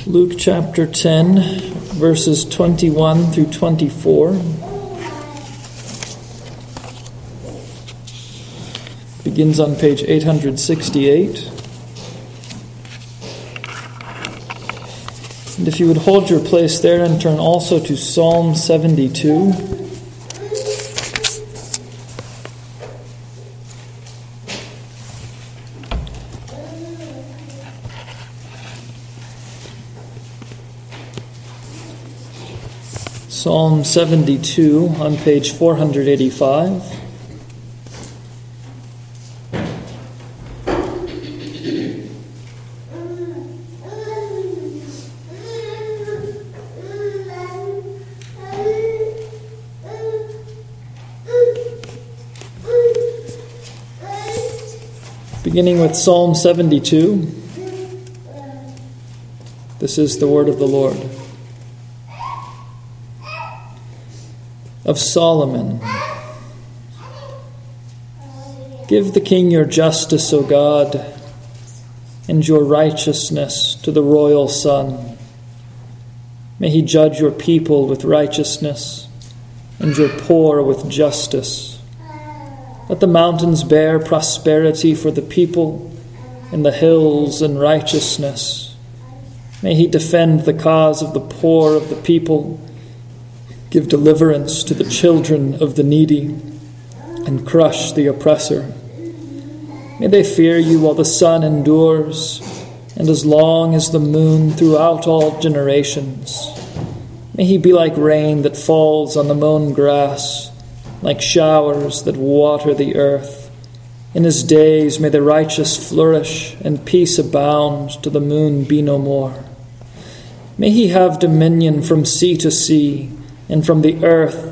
Luke chapter 10, verses 21 through 24. Begins on page 868. And if you would hold your place there and turn also to Psalm 72. Psalm 72 on page 485. Beginning with Psalm 72, this is the word of the Lord. Of Solomon. Give the king your justice, O God, and your righteousness to the royal son. May he judge your people with righteousness and your poor with justice. Let the mountains bear prosperity for the people, and the hills in righteousness. May he defend the cause of the poor of the people, give deliverance to the children of the needy, and crush the oppressor. May they fear you while the sun endures, and as long as the moon throughout all generations. May he be like rain that falls on the mown grass, like showers that water the earth. In his days may the righteous flourish, and peace abound, till the moon be no more. May he have dominion from sea to sea, and from the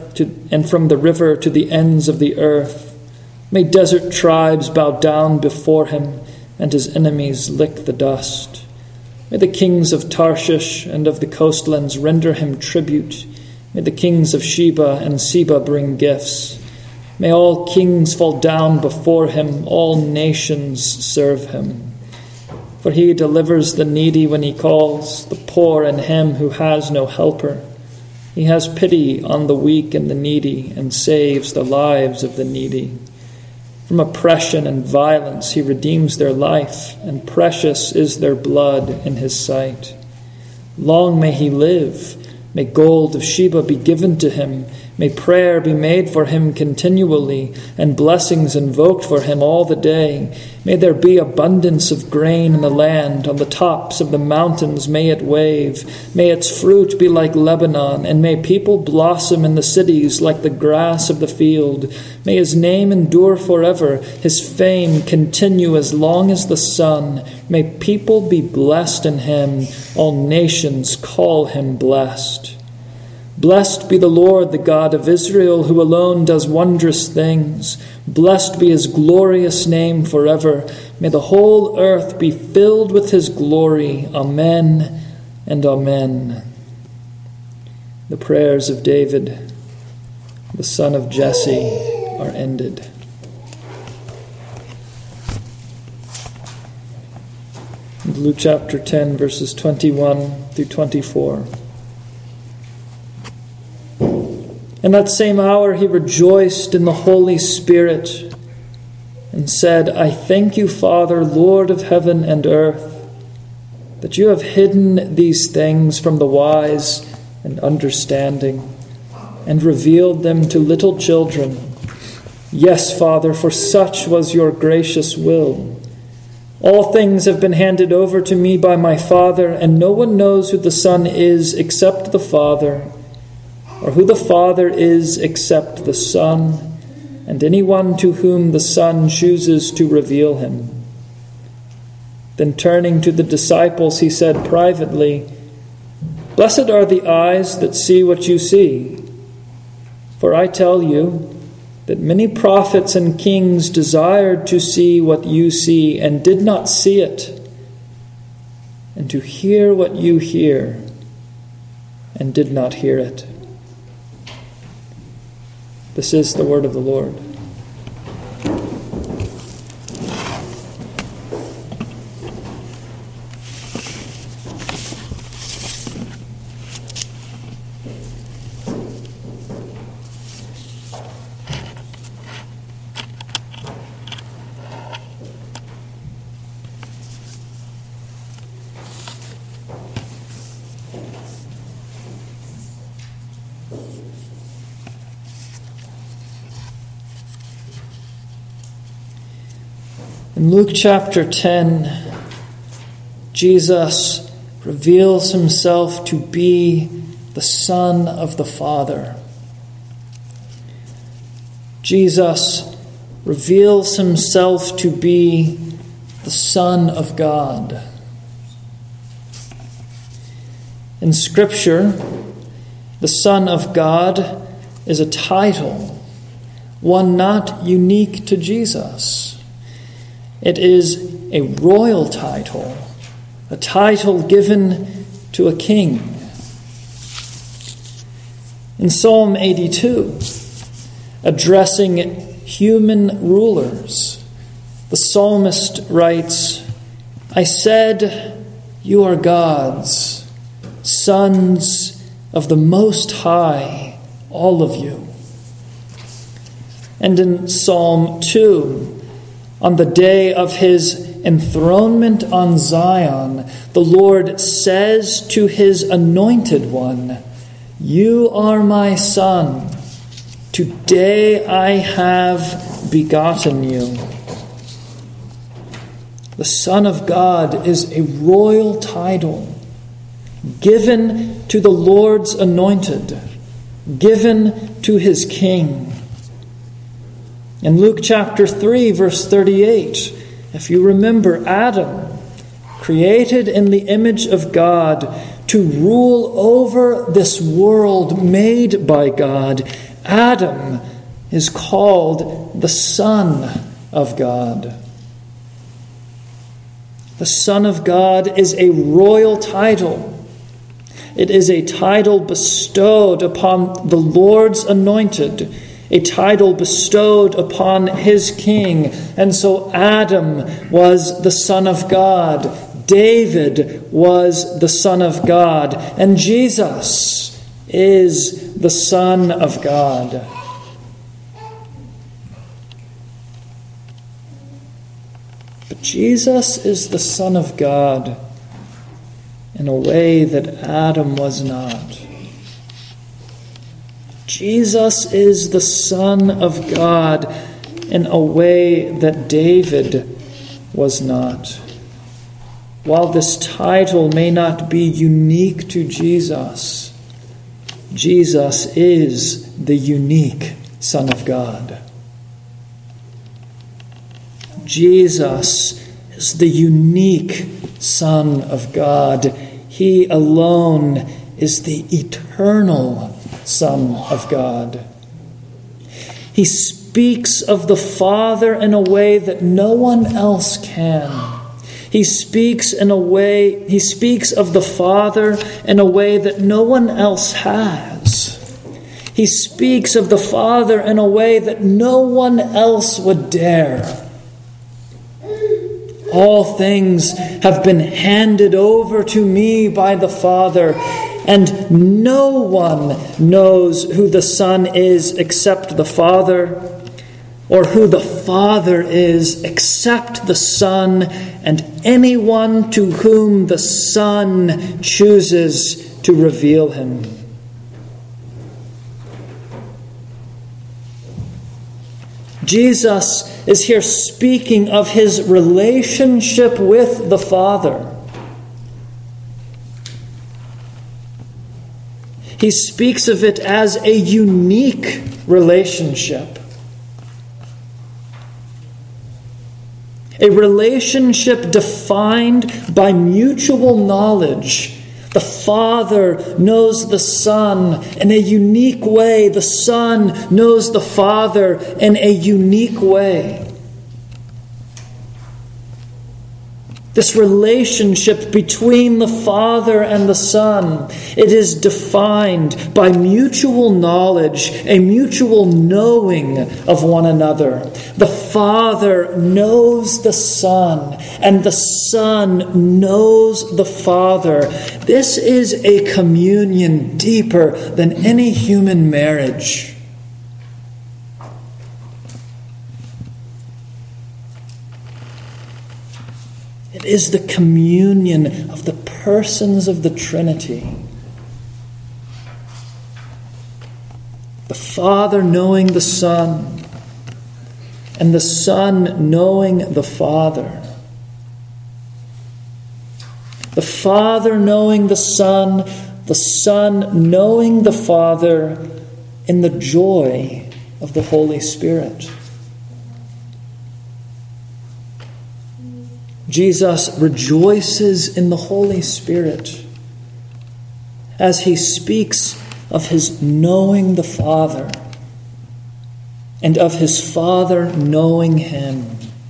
river to the ends of the earth. May desert tribes bow down before him, and his enemies lick the dust. May the kings of Tarshish and of the coastlands render him tribute. May the kings of Sheba and Seba bring gifts. May all kings fall down before him, all nations serve him. For he delivers the needy when he calls, the poor and him who has no helper. He has pity on the weak and the needy, and saves the lives of the needy. From oppression and violence he redeems their life, and precious is their blood in his sight. Long may he live. May gold of Sheba be given to him. May prayer be made for him continually, and blessings invoked for him all the day. May there be abundance of grain in the land. On the tops of the mountains may it wave. May its fruit be like Lebanon, and may people blossom in the cities like the grass of the field. May his name endure forever, his fame continue as long as the sun. May people be blessed in him. All nations call him blessed. Blessed be the Lord, the God of Israel, who alone does wondrous things. Blessed be his glorious name forever. May the whole earth be filled with his glory. Amen and amen. The prayers of David, the son of Jesse, are ended. Luke chapter 10, verses 21 through 24. In that same hour he rejoiced in the Holy Spirit and said, I thank you, Father, Lord of heaven and earth, that you have hidden these things from the wise and understanding and revealed them to little children. Yes, Father, for such was your gracious will. All things have been handed over to me by my Father, and no one knows who the Son is except the Father, or who the Father is except the Son, and anyone to whom the Son chooses to reveal him. Then turning to the disciples, he said privately, Blessed are the eyes that see what you see. For I tell you that many prophets and kings desired to see what you see and did not see it, and to hear what you hear and did not hear it. This is the word of the Lord. In Luke chapter 10, Jesus reveals himself to be the Son of the Father. Jesus reveals himself to be the Son of God. In Scripture, the Son of God is a title, one not unique to Jesus. It is a royal title, a title given to a king. In Psalm 82, addressing human rulers, the psalmist writes, "I said, you are gods, sons of the Most High, all of you." And in Psalm 2, on the day of his enthronement on Zion, the Lord says to his anointed one, "You are my son. Today I have begotten you." The Son of God is a royal title given to the Lord's anointed, given to his king. In Luke chapter 3, verse 38, if you remember, Adam, created in the image of God to rule over this world made by God, Adam is called the Son of God. The Son of God is a royal title. It is a title bestowed upon the Lord's anointed, a title bestowed upon his king. And so Adam was the Son of God, David was the Son of God, and Jesus is the Son of God. But Jesus is the Son of God in a way that Adam was not. Jesus is the Son of God in a way that David was not. While this title may not be unique to Jesus, Jesus is the unique Son of God. Jesus is the unique Son of God. He alone is the eternal Son of God. He speaks of the Father in a way that no one else can. He speaks of the Father in a way that no one else has. He speaks of the Father in a way that no one else would dare. All things have been handed over to me by the Father, and no one knows who the Son is except the Father, or who the Father is except the Son, and anyone to whom the Son chooses to reveal him. Jesus is here speaking of his relationship with the Father. He speaks of it as a unique relationship. A relationship defined by mutual knowledge. The Father knows the Son in a unique way. The Son knows the Father in a unique way. This relationship between the Father and the Son, it is defined by mutual knowledge, a mutual knowing of one another. The Father knows the Son, and the Son knows the Father. This is a communion deeper than any human marriage. It is the communion of the persons of the Trinity. The Father knowing the Son, and the Son knowing the Father. The Father knowing the Son knowing the Father in the joy of the Holy Spirit. Jesus rejoices in the Holy Spirit as he speaks of his knowing the Father and of his Father knowing him.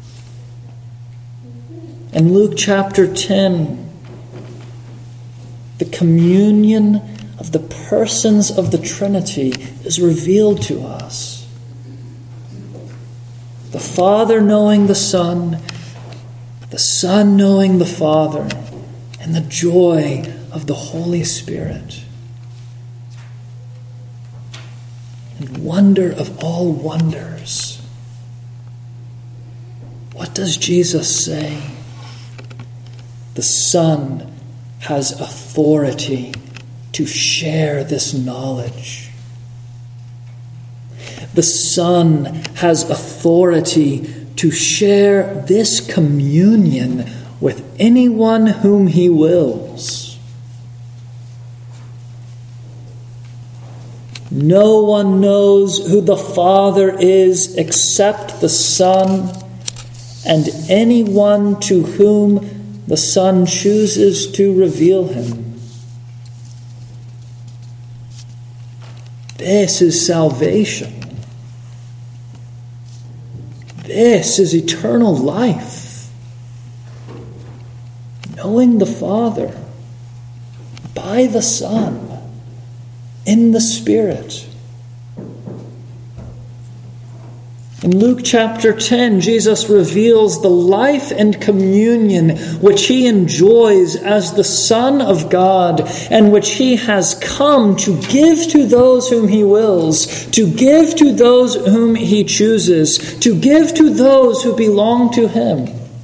In Luke chapter 10, the communion of the persons of the Trinity is revealed to us. The Father knowing the Son knowing the Father, and the joy of the Holy Spirit. And wonder of all wonders, what does Jesus say? The Son has authority to share this knowledge. The Son has authority to share this communion with anyone whom he wills. No one knows who the Father is except the Son, and anyone to whom the Son chooses to reveal him. This is salvation. This is eternal life. Knowing the Father by the Son in the Spirit. In Luke chapter 10, Jesus reveals the life and communion which he enjoys as the Son of God, and which he has come to give to those whom he wills, to give to those whom he chooses, to give to those who belong to him.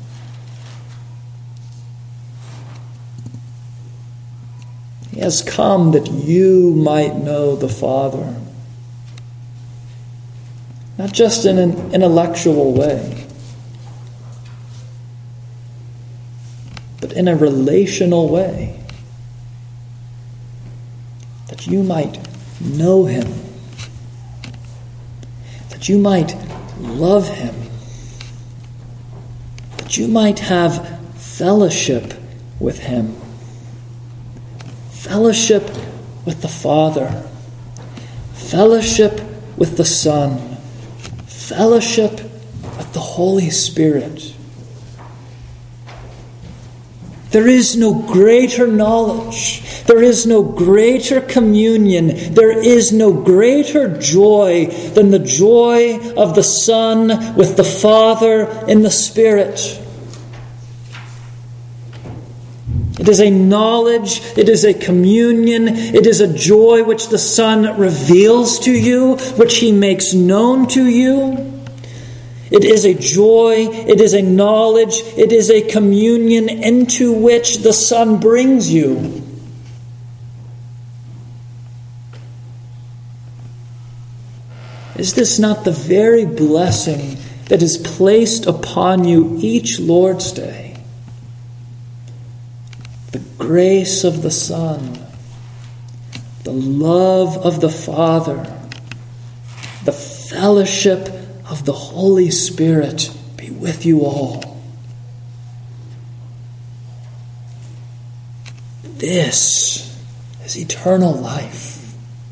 He has come that you might know the Father. Not just in an intellectual way, but in a relational way. That you might know him. That you might love him. That you might have fellowship with him. Fellowship with the Father. Fellowship with the Son. Fellowship with the Holy Spirit. There is no greater knowledge. There is no greater communion. There is no greater joy than the joy of the Son with the Father in the Spirit. It is a knowledge, it is a communion, it is a joy which the Son reveals to you, which he makes known to you. It is a joy, it is a knowledge, it is a communion into which the Son brings you. Is this not the very blessing that is placed upon you each Lord's Day? The grace of the Son, the love of the Father, the fellowship of the Holy Spirit be with you all. This is eternal life.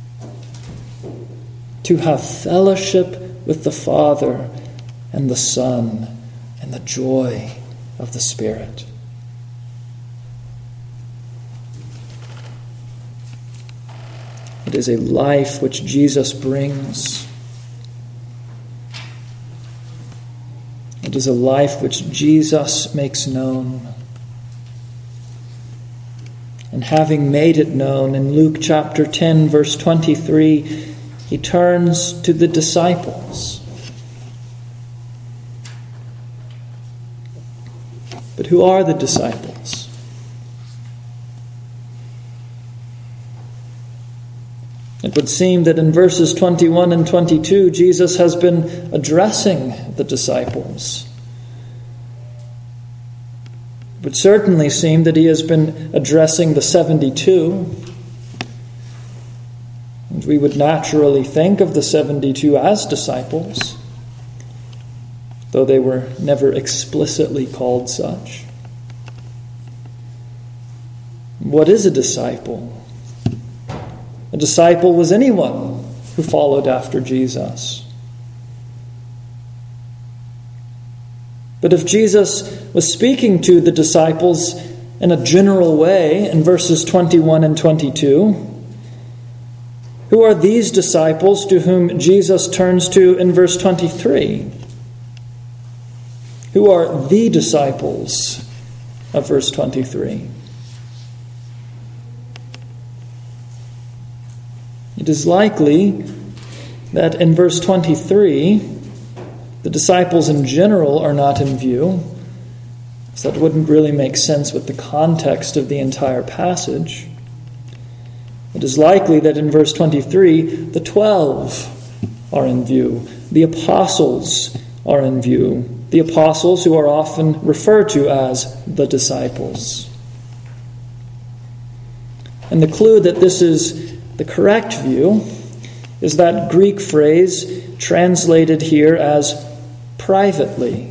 To have fellowship with the Father and the Son and the joy of the Spirit. It is a life which Jesus brings. It is a life which Jesus makes known. And having made it known, in Luke chapter 10, verse 23, he turns to the disciples. But who are the disciples? It would seem that in verses 21 and 22, Jesus has been addressing the disciples. It would certainly seem that he has been addressing the 72. And we would naturally think of the 72 as disciples, though they were never explicitly called such. What is a disciple? A disciple was anyone who followed after Jesus. But if Jesus was speaking to the disciples in a general way in verses 21 and 22, who are these disciples to whom Jesus turns to in verse 23? Who are the disciples of verse 23? It is likely that in verse 23, the disciples in general are not in view, so that wouldn't really make sense with the context of the entire passage. It is likely that in verse 23, the 12 are in view. The apostles are in view. The apostles who are often referred to as the disciples. And the clue that this is the correct view is that Greek phrase translated here as privately.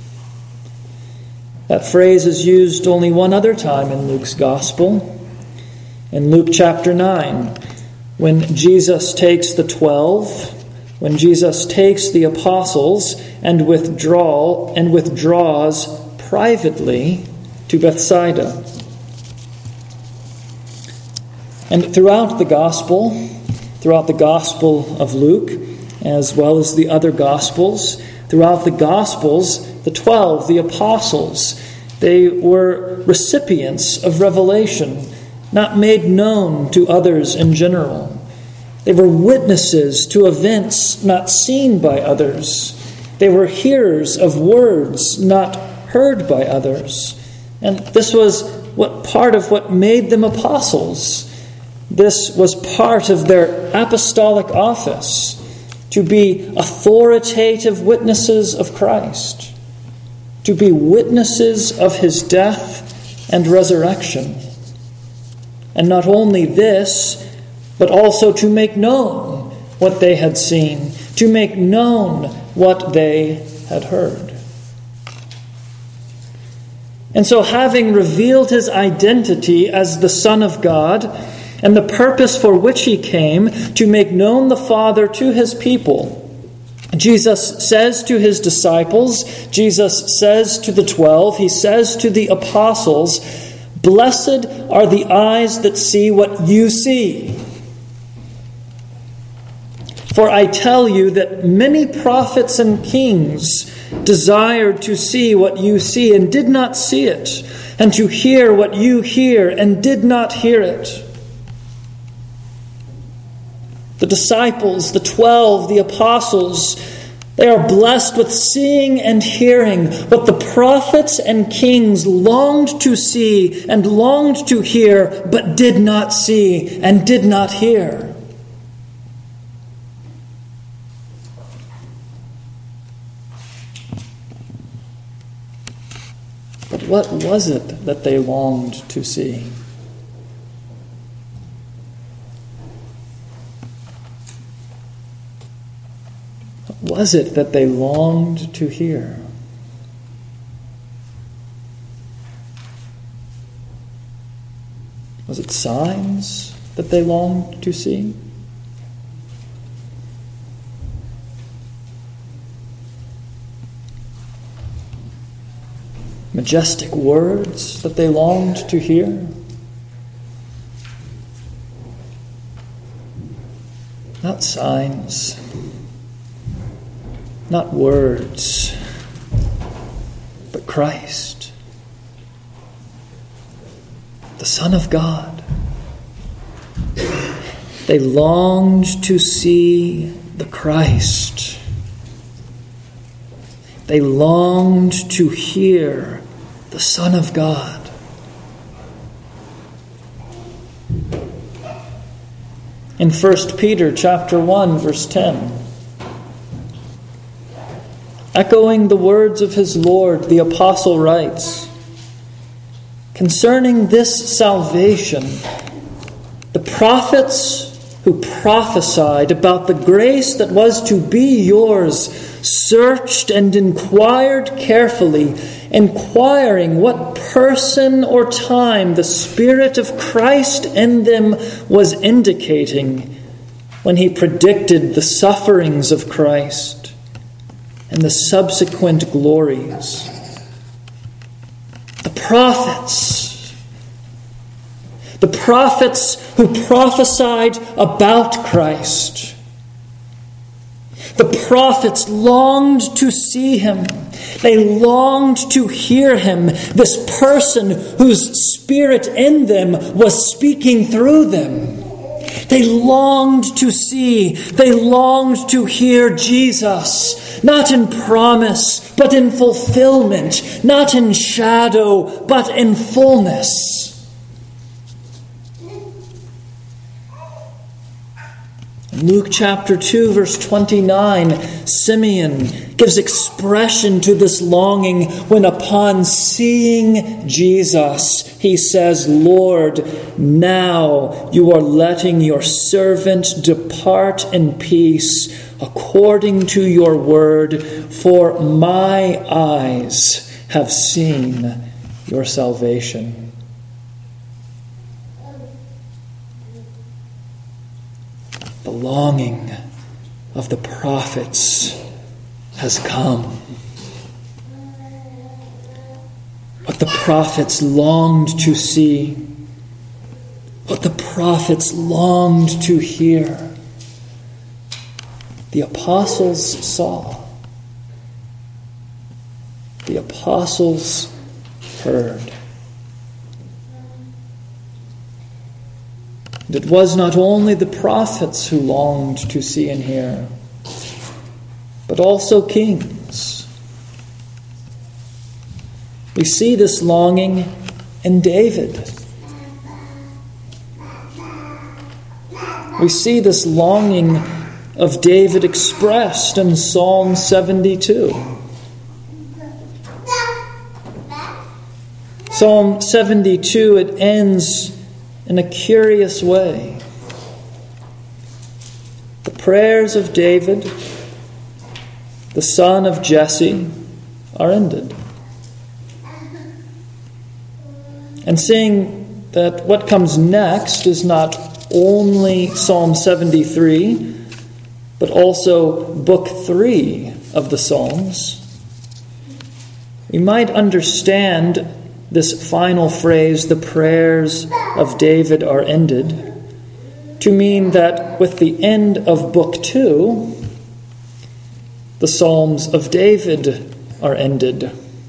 That phrase is used only one other time in Luke's Gospel. In Luke chapter 9, when Jesus takes the 12, when Jesus takes the apostles and withdraws privately to Bethsaida. And throughout the Gospel of Luke, as well as the other Gospels, throughout the Gospels, the 12, the apostles, they were recipients of revelation, not made known to others in general. They were witnesses to events not seen by others. They were hearers of words not heard by others. And this was part of what made them apostles. This was part of their apostolic office, to be authoritative witnesses of Christ, to be witnesses of his death and resurrection. And not only this, but also to make known what they had seen, to make known what they had heard. And so, having revealed his identity as the Son of God and the purpose for which he came, to make known the Father to his people, Jesus says to his disciples, Jesus says to the 12, he says to the apostles, "Blessed are the eyes that see what you see. For I tell you that many prophets and kings desired to see what you see and did not see it, and to hear what you hear and did not hear it." The disciples, the 12, the apostles, they are blessed with seeing and hearing what the prophets and kings longed to see and longed to hear, but did not see and did not hear. But what was it that they longed to see? What was it that they longed to hear? Was it signs that they longed to see? Majestic words that they longed to hear? Not signs, not words, but Christ, the Son of God. They longed to see the Christ. They longed to hear the Son of God. In 1 Peter chapter 1, verse 10. Echoing the words of his Lord, the apostle writes, "Concerning this salvation, the prophets who prophesied about the grace that was to be yours searched and inquired carefully, inquiring what person or time the Spirit of Christ in them was indicating when he predicted the sufferings of Christ and the subsequent glories." The prophets who prophesied about Christ. The prophets longed to see him. They longed to hear him, this person whose Spirit in them was speaking through them. They longed to see, they longed to hear Jesus, not in promise, but in fulfillment, not in shadow, but in fullness. In Luke chapter 2, verse 29, Simeon gives expression to this longing when upon seeing Jesus, he says, "Lord, now you are letting your servant depart in peace according to your word, for my eyes have seen your salvation." The longing of the prophets has come. What the prophets longed to see, what the prophets longed to hear, the apostles saw. The apostles heard. And it was not only the prophets who longed to see and hear, but also kings. We see this longing in David. We see this longing of David expressed in Psalm 72. Psalm 72, it ends in a curious way. The prayers of David, the son of Jesse, are ended. And seeing that what comes next is not only Psalm 73, but also Book 3 of the Psalms, we might understand this final phrase, "the prayers of David are ended," to mean that with the end of Book 2, the Psalms of David are ended.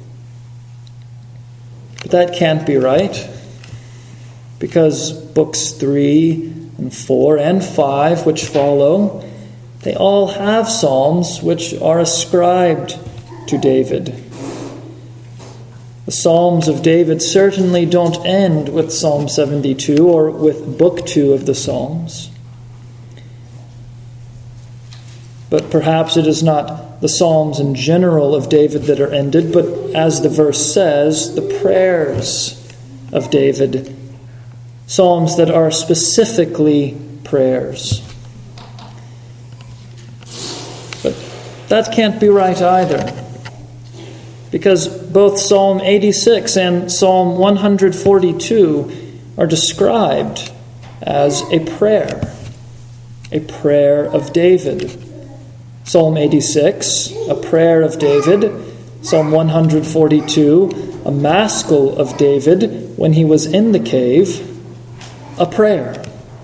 But that can't be right, because Books 3 and 4 and 5, which follow, they all have psalms which are ascribed to David. The Psalms of David certainly don't end with Psalm 72 or with Book 2 of the Psalms. But perhaps it is not the Psalms in general of David that are ended, but as the verse says, the prayers of David, psalms that are specifically prayers. But that can't be right either, because both Psalm 86 and Psalm 142 are described as a prayer of David. Psalm 86, a prayer of David. Psalm 142, a maskil of David when he was in the cave, a prayer.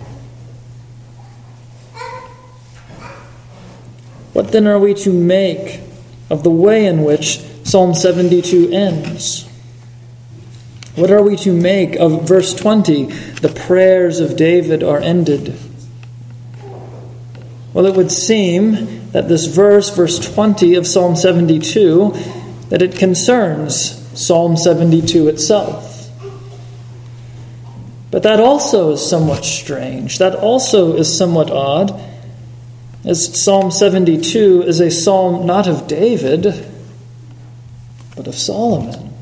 What then are we to make of the way in which Psalm 72 ends? What are we to make of verse 20? The prayers of David are ended. Well, it would seem that this verse 20 of Psalm 72, that it concerns Psalm 72 itself. But that also is somewhat strange. That also is somewhat odd, as Psalm 72 is a psalm not of David, but of Solomon.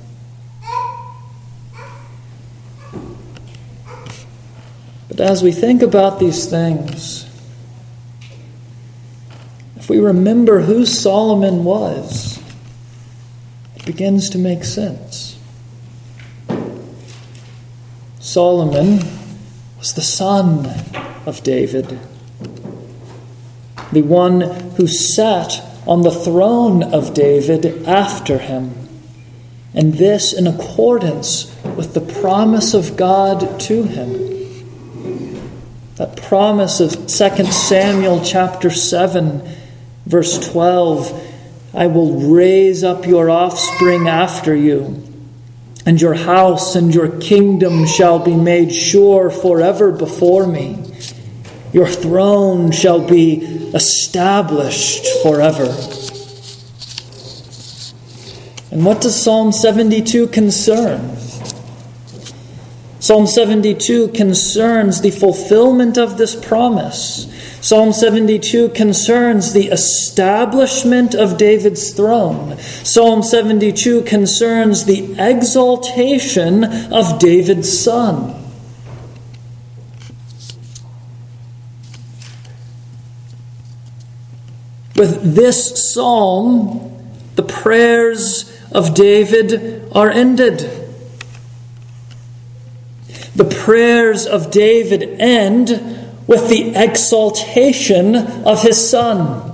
But as we think about these things, if we remember who Solomon was, it begins to make sense. Solomon was the son of David, the one who sat on the throne of David after him, and this in accordance with the promise of God to him. That promise of 2 Samuel chapter 7, verse 12, I will raise up your offspring after you, and your house and your kingdom shall be made sure forever before me. Your throne shall be established forever. And what does Psalm 72 concern? Psalm 72 concerns the fulfillment of this promise. Psalm 72 concerns the establishment of David's throne. Psalm 72 concerns the exaltation of David's son. With this psalm, the prayers of David are ended. The prayers of David end with the exaltation of his son.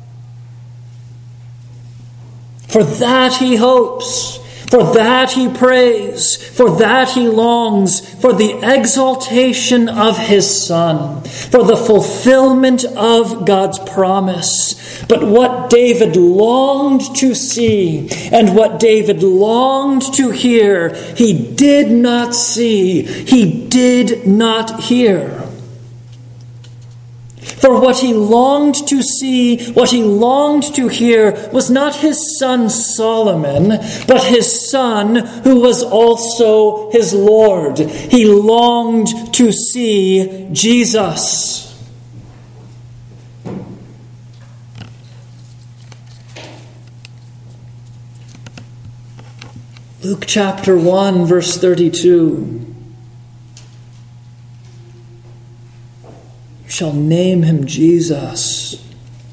For that he hopes, for that he prays, for that he longs, for the exaltation of his son, for the fulfillment of God's promise. But what David longed to see and what David longed to hear, he did not see, he did not hear. For what he longed to see, what he longed to hear, was not his son Solomon, but his son who was also his Lord. He longed to see Jesus. Luke chapter 1, verse 32. Shall name him Jesus.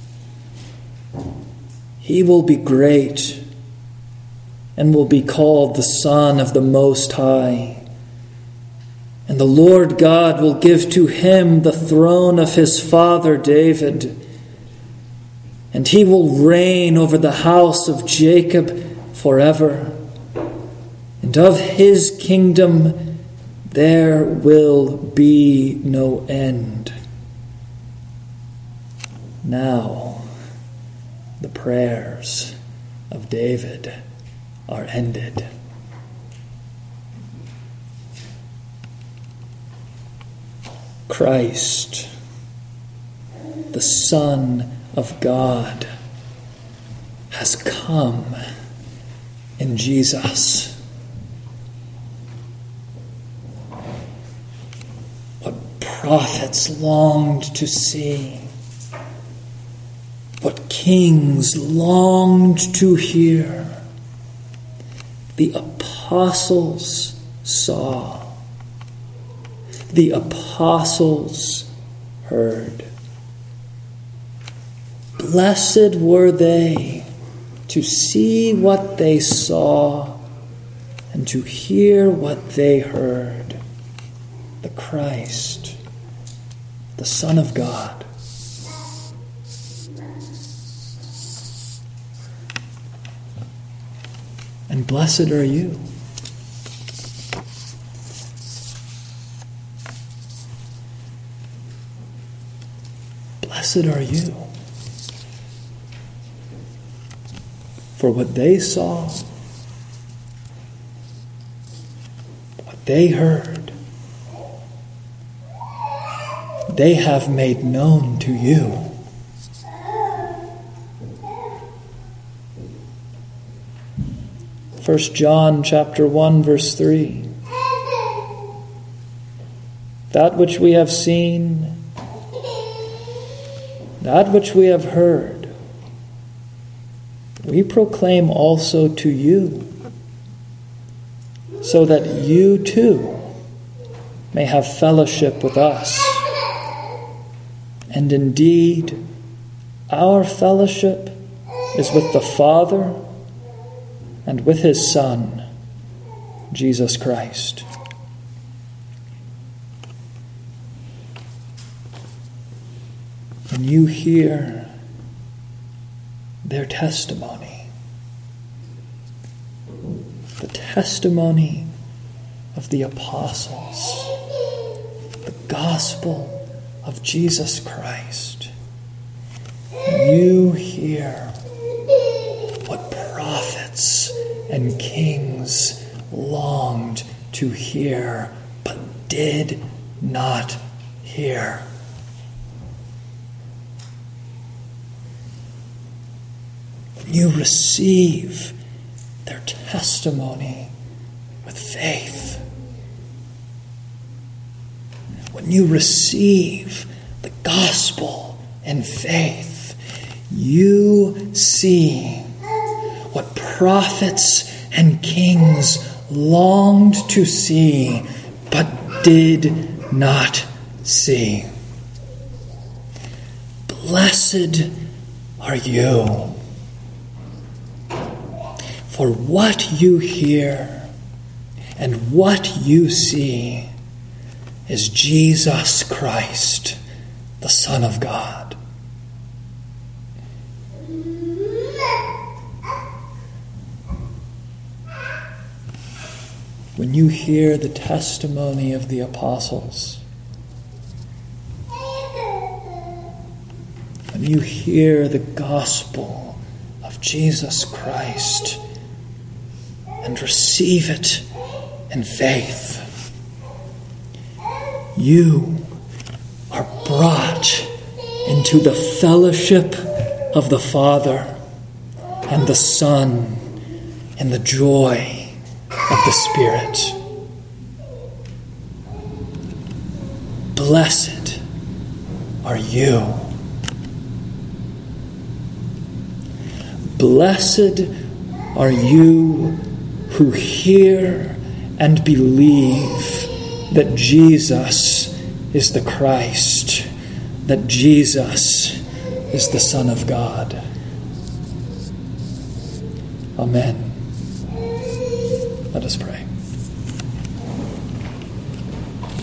He will be great and will be called the Son of the Most High. And the Lord God will give to him the throne of his father David, and he will reign over the house of Jacob forever. And of his kingdom there will be no end. Now, the prayers of David are ended. Christ, the Son of God, has come in Jesus. What prophets longed to see, what kings longed to hear, the apostles saw, the apostles heard. Blessed were they to see what they saw and to hear what they heard. The Christ, the Son of God. And blessed are you. Blessed are you. For what they saw, what they heard, they have made known to you. First John chapter 1, verse 3. that which we have seen, that which we have heard, we proclaim also to you, so that you too may have fellowship with us. And indeed, our fellowship is with the Father and with his Son, Jesus Christ. When you hear their testimony, the testimony of the apostles, the gospel of Jesus Christ, you hear what prophets and kings longed to hear but did not hear. When you receive their testimony with faith, when you receive the gospel in faith, you see what prophets and kings longed to see but did not see. Blessed are you, for what you hear and what you see is Jesus Christ, the Son of God. When you hear the testimony of the apostles, when you hear the gospel of Jesus Christ and receive it in faith, you are brought into the fellowship of the Father and the Son in the joy of the Spirit. Blessed are you. Blessed are you who hear and believe that Jesus is the Christ, that Jesus is the Son of God. Amen. Let us pray.